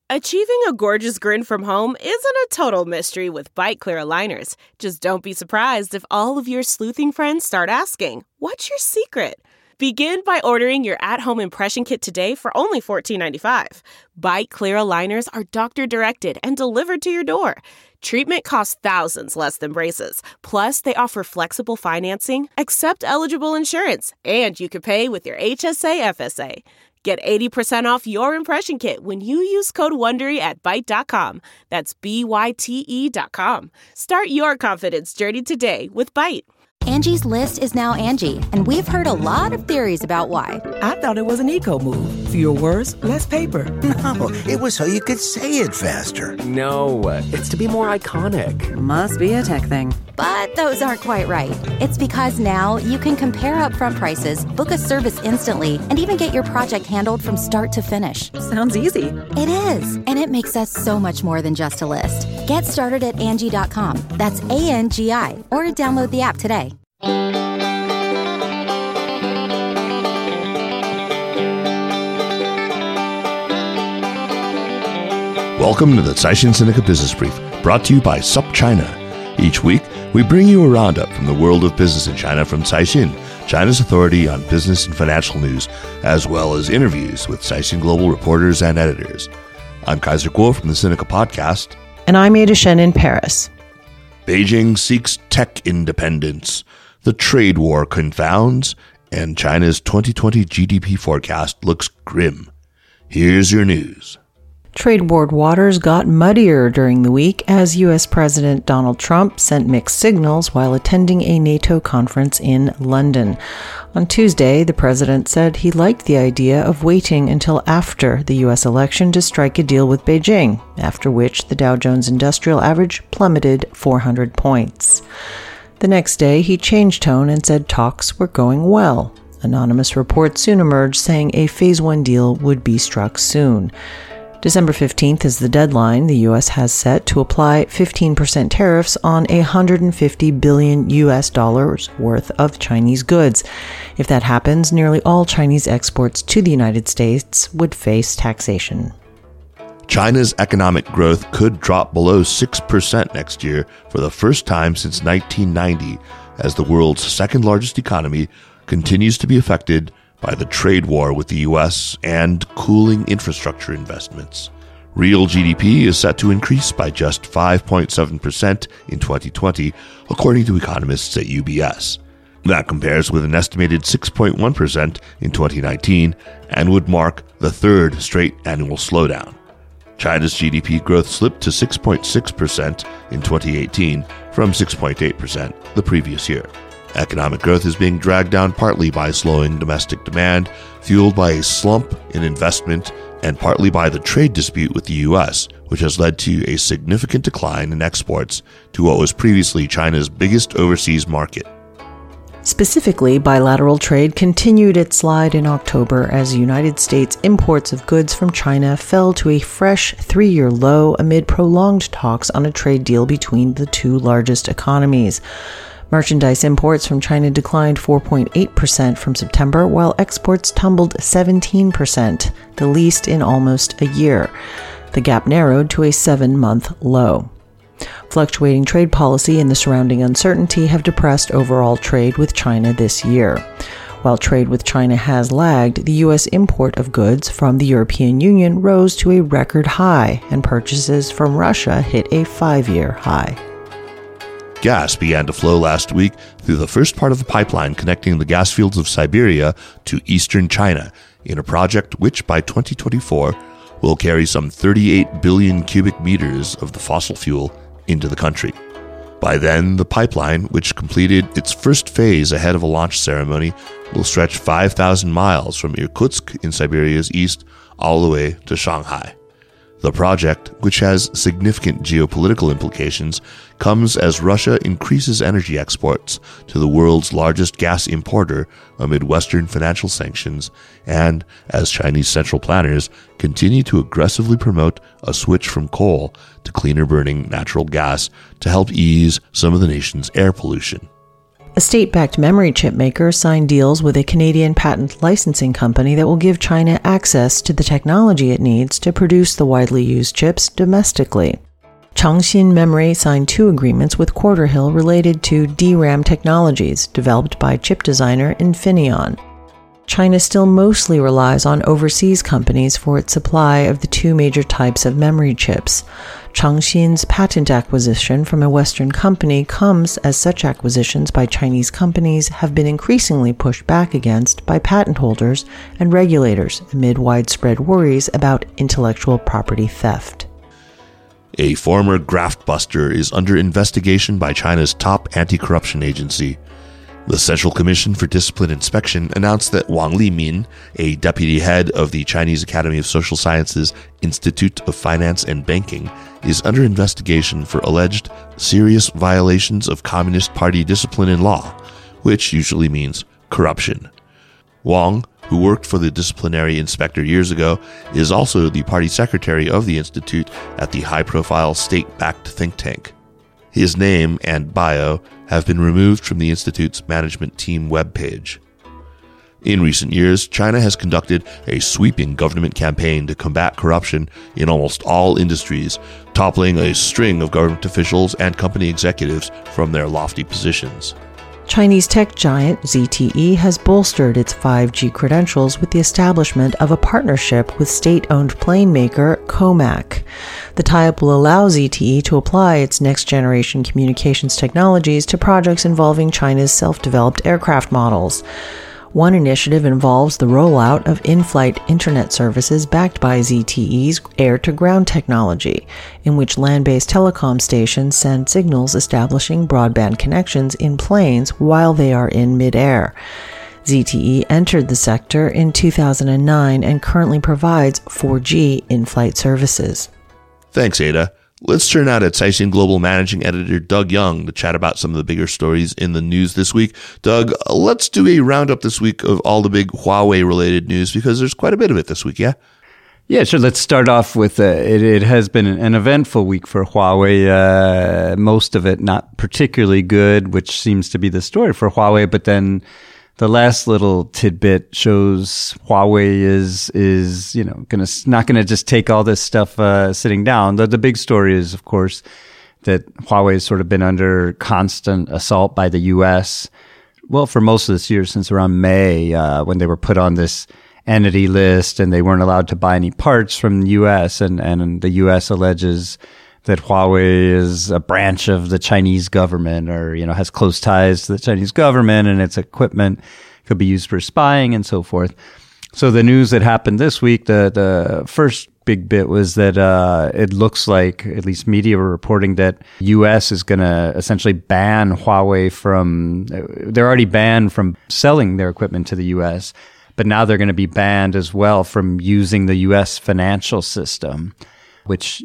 Achieving a gorgeous grin from home isn't a total mystery with Byte Clear aligners. Just don't be surprised if all of your sleuthing friends start asking, "What's your secret?" Begin by ordering your at-home impression kit today for only $14.95. Byte Clear aligners are doctor-directed and delivered to your door. Treatment costs thousands less than braces. Plus, they offer flexible financing, accept eligible insurance, and you can pay with your HSA FSA. Get 80% off your impression kit when you use code WONDERY at Byte.com. That's BYTE.com. Start your confidence journey today with Byte. Angie's List is now Angie, and we've heard a lot of theories about why. I thought it was an eco move. Fewer words, less paper. No, it was so you could say it faster. No, it's to be more iconic. Must be a tech thing. But those aren't quite right. It's because now you can compare upfront prices, book a service instantly, and even get your project handled from start to finish. Sounds easy. It is, and it makes us so much more than just a list. Get started at Angie.com. That's ANGI, or download the app today. Welcome to the Caixin Sinica Business Brief, brought to you by SupChina. Each week, we bring you a roundup from the world of business in China from Caixin, China's authority on business and financial news, as well as interviews with Caixin Global reporters and editors. I'm Kaiser Kuo from the Sinica Podcast. And I'm Ada Shen in Paris. Beijing seeks tech independence. The trade war confounds, and China's 2020 GDP forecast looks grim. Here's your news. Trade war waters got muddier during the week as U.S. President Donald Trump sent mixed signals while attending a NATO conference in London. On Tuesday, the president said he liked the idea of waiting until after the U.S. election to strike a deal with Beijing, after which the Dow Jones Industrial Average plummeted 400 points. The next day, he changed tone and said talks were going well. Anonymous reports soon emerged saying a Phase 1 deal would be struck soon. December 15th is the deadline the U.S. has set to apply 15% tariffs on $150 billion worth of Chinese goods. If that happens, nearly all Chinese exports to the United States would face taxation. China's economic growth could drop below 6% next year for the first time since 1990, as the world's second largest economy continues to be affected by the trade war with the U.S. and cooling infrastructure investments. Real GDP is set to increase by just 5.7% in 2020, according to economists at UBS. That compares with an estimated 6.1% in 2019 and would mark the third straight annual slowdown. China's GDP growth slipped to 6.6% in 2018 from 6.8% the previous year. Economic growth is being dragged down partly by slowing domestic demand, fueled by a slump in investment, and partly by the trade dispute with the U.S., which has led to a significant decline in exports to what was previously China's biggest overseas market. Specifically, bilateral trade continued its slide in October as United States imports of goods from China fell to a fresh 3-year low amid prolonged talks on a trade deal between the two largest economies. Merchandise imports from China declined 4.8% from September, while exports tumbled 17%, the least in almost a year. The gap narrowed to a 7-month low. Fluctuating trade policy and the surrounding uncertainty have depressed overall trade with China this year. While trade with China has lagged, the U.S. import of goods from the European Union rose to a record high, and purchases from Russia hit a 5-year high. Gas began to flow last week through the first part of the pipeline connecting the gas fields of Siberia to eastern China in a project which by 2024 will carry some 38 billion cubic meters of the fossil fuel into the country. By then, the pipeline, which completed its first phase ahead of a launch ceremony, will stretch 5,000 miles from Irkutsk in Siberia's east all the way to Shanghai. The project, which has significant geopolitical implications, comes as Russia increases energy exports to the world's largest gas importer amid Western financial sanctions, and as Chinese central planners continue to aggressively promote a switch from coal to cleaner-burning natural gas to help ease some of the nation's air pollution. A state-backed memory chip maker signed deals with a Canadian patent licensing company that will give China access to the technology it needs to produce the widely used chips domestically. Changxin Memory signed 2 agreements with Quarterhill related to DRAM technologies developed by chip designer Infineon. China still mostly relies on overseas companies for its supply of the 2 major types of memory chips. Changxin's patent acquisition from a Western company comes as such acquisitions by Chinese companies have been increasingly pushed back against by patent holders and regulators amid widespread worries about intellectual property theft. A former graft buster is under investigation by China's top anti-corruption agency. The Central Commission for Discipline Inspection announced that Wang Limin, a deputy head of the Chinese Academy of Social Sciences Institute of Finance and Banking, is under investigation for alleged serious violations of Communist Party discipline and law, which usually means corruption. Wang, who worked for the disciplinary inspector years ago, is also the party secretary of the institute at the high-profile state-backed think tank. His name and bio have been removed from the institute's management team webpage. In recent years, China has conducted a sweeping government campaign to combat corruption in almost all industries, toppling a string of government officials and company executives from their lofty positions. Chinese tech giant ZTE has bolstered its 5G credentials with the establishment of a partnership with state-owned plane maker Comac. The tie-up will allow ZTE to apply its next-generation communications technologies to projects involving China's self-developed aircraft models. One initiative involves the rollout of in-flight internet services backed by ZTE's air-to-ground technology, in which land-based telecom stations send signals establishing broadband connections in planes while they are in mid-air. ZTE entered the sector in 2009 and currently provides 4G in-flight services. Thanks, Ada. Let's turn now to Caixin Global Managing Editor Doug Young to chat about some of the bigger stories in the news this week. Doug, let's do a roundup this week of all the big Huawei-related news because there's quite a bit of it this week, yeah? Yeah, sure. Let's start off with it has been an eventful week for Huawei. Most of it not particularly good, which seems to be the story for Huawei, but then the last little tidbit shows Huawei is not gonna just take all this stuff sitting down. The big story is, of course, that Huawei has sort of been under constant assault by the U.S. Well, for most of this year, since around May, when they were put on this entity list and they weren't allowed to buy any parts from the U.S. and the U.S. alleges that Huawei is a branch of the Chinese government or, has close ties to the Chinese government and its equipment could be used for spying and so forth. So the news that happened this week, the first big bit was that it looks like, at least media were reporting, that U.S. is going to essentially ban Huawei they're already banned from selling their equipment to the U.S., but now they're going to be banned as well from using the U.S. financial system, which,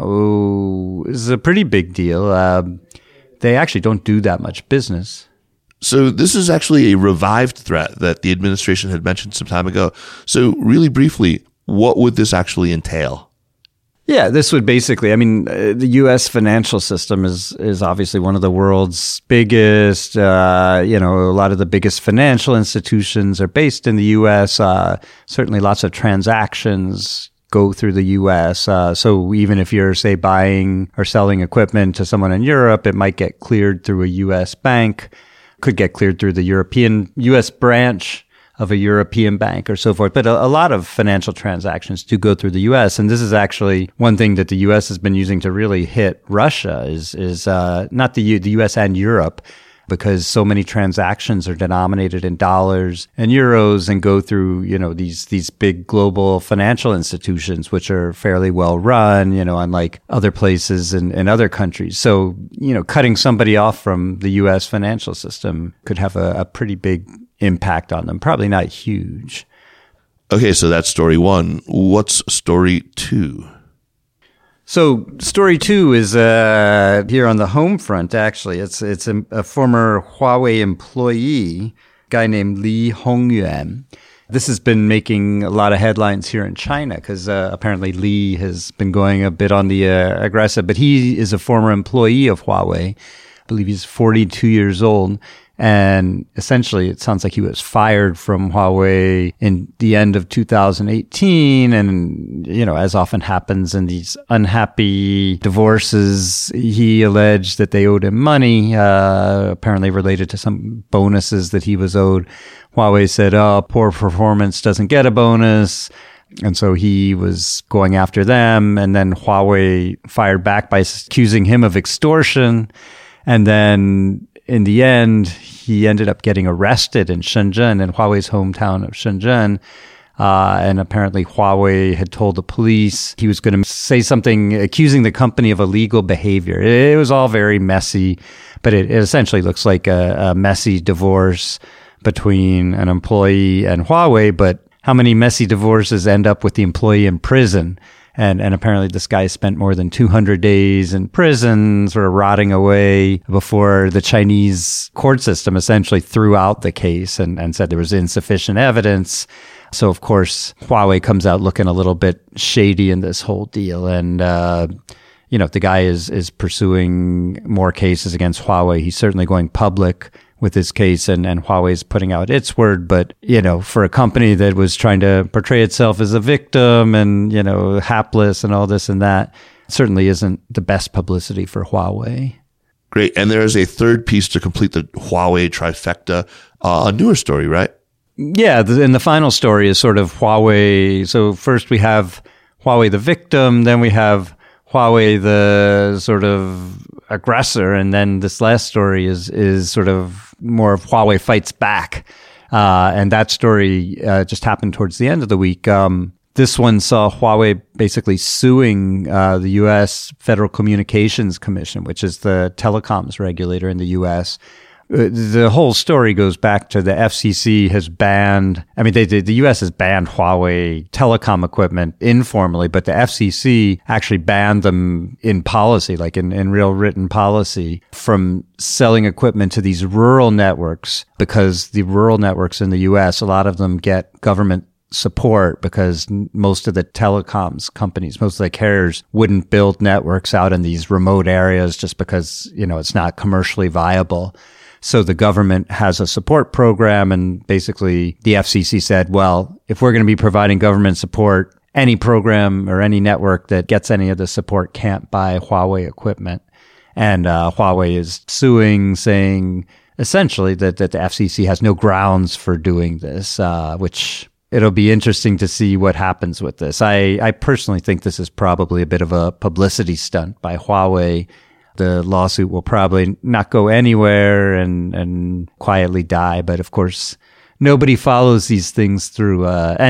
is a pretty big deal. They actually don't do that much business. So this is actually a revived threat that the administration had mentioned some time ago. So really briefly, what would this actually entail? Yeah, this would basically, the U.S. financial system is obviously one of the world's biggest. A lot of the biggest financial institutions are based in the U.S. Certainly lots of transactions go through the U.S. So even if you're, say, buying or selling equipment to someone in Europe, it might get cleared through a U.S. bank, could get cleared through the U.S. branch of a European bank or so forth. But a lot of financial transactions do go through the U.S. And this is actually one thing that the U.S. has been using to really hit Russia is not the U.S. and Europe, because so many transactions are denominated in dollars and euros and go through, these big global financial institutions, which are fairly well run, unlike other places in other countries. So, cutting somebody off from the U.S. financial system could have a pretty big impact on them. Probably not huge. Okay, so that's story one. What's story two? So story two is here on the home front, actually. It's a former Huawei employee, a guy named Li Hongyuan. This has been making a lot of headlines here in China because apparently Li has been going a bit on the aggressive, but he is a former employee of Huawei believe he's 42 years old. And essentially, it sounds like he was fired from Huawei in the end of 2018. And, as often happens in these unhappy divorces, he alleged that they owed him money, apparently related to some bonuses that he was owed. Huawei said, poor performance doesn't get a bonus. And so he was going after them. And then Huawei fired back by accusing him of extortion. And then in the end, he ended up getting arrested in Shenzhen, in Huawei's hometown of Shenzhen. And apparently Huawei had told the police he was going to say something accusing the company of illegal behavior. It was all very messy, but it essentially looks like a messy divorce between an employee and Huawei. But how many messy divorces end up with the employee in prison? And apparently this guy spent more than 200 days in prison, sort of rotting away before the Chinese court system essentially threw out the case and said there was insufficient evidence. So, of course, Huawei comes out looking a little bit shady in this whole deal. And, the guy is pursuing more cases against Huawei. He's certainly going public with this case, and Huawei's putting out its word. But, for a company that was trying to portray itself as a victim and, hapless and all this and that, certainly isn't the best publicity for Huawei. Great. And there is a third piece to complete the Huawei trifecta, a newer story, right? Yeah. And the final story is sort of Huawei. So first we have Huawei the victim, then we have Huawei the sort of aggressor, and then this last story is sort of more of Huawei fights back. And that story just happened towards the end of the week. This one saw Huawei basically suing the U.S. Federal Communications Commission, which is the telecoms regulator in the U.S. The whole story goes back to the FCC has banned, the U.S. has banned Huawei telecom equipment informally, but the FCC actually banned them in policy, like in real written policy, from selling equipment to these rural networks, because the rural networks in the U.S., a lot of them get government support because most of the telecoms companies, most of the carriers wouldn't build networks out in these remote areas just because, it's not commercially viable. So the government has a support program, and basically the FCC said, well, if we're going to be providing government support, any program or any network that gets any of the support can't buy Huawei equipment. And Huawei is suing, saying essentially that the FCC has no grounds for doing this, which it'll be interesting to see what happens with this. I personally think this is probably a bit of a publicity stunt by Huawei. The lawsuit will probably not go anywhere and quietly die. But of course, nobody follows these things through.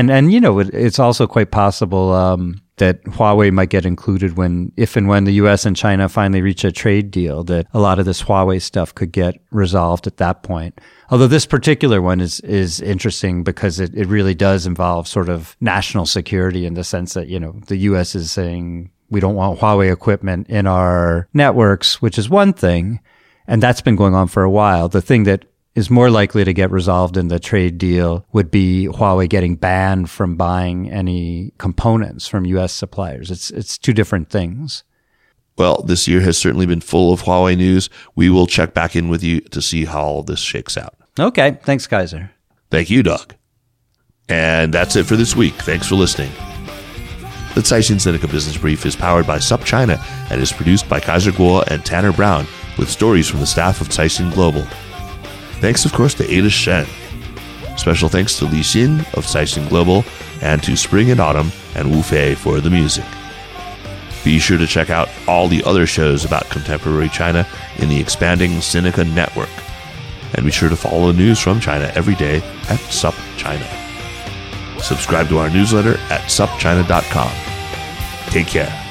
It's also quite possible that Huawei might get included if and when the U.S. and China finally reach a trade deal, that a lot of this Huawei stuff could get resolved at that point. Although this particular one is interesting because it really does involve sort of national security in the sense that, the U.S. is saying, we don't want Huawei equipment in our networks, which is one thing. And that's been going on for a while. The thing that is more likely to get resolved in the trade deal would be Huawei getting banned from buying any components from U.S. suppliers. It's two different things. Well, this year has certainly been full of Huawei news. We will check back in with you to see how all this shakes out. Okay. Thanks, Kaiser. Thank you, Doug. And that's it for this week. Thanks for listening. The Caixin Sinica Business Brief is powered by SupChina and is produced by Kaiser Kuo and Tanner Brown with stories from the staff of Caixin Global. Thanks, of course, to Ada Shen. Special thanks to Li Xin of Caixin Global and to Spring and Autumn and Wu Fei for the music. Be sure to check out all the other shows about contemporary China in the expanding Sinica network. And be sure to follow the news from China every day at SupChina. Subscribe to our newsletter at supchina.com. Take care.